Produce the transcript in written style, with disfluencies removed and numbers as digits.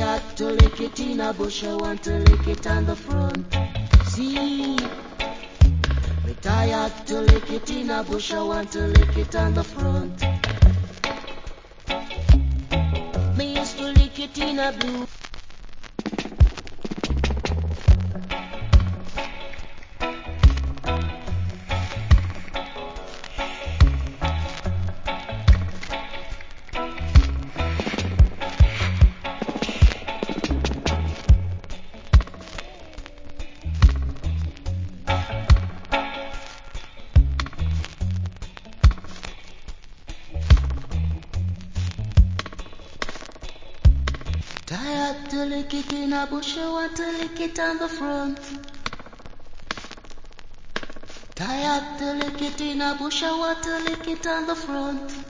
Tired to lick it in a bush, I want to lick it on the front. See, me tired to lick it in a bush, I want to lick it on the front. Me used to lick it in a blue. Tired to lick it in a bush, I want to lick it on the front. Tired to lick it in a bush, I want to lick it on the front.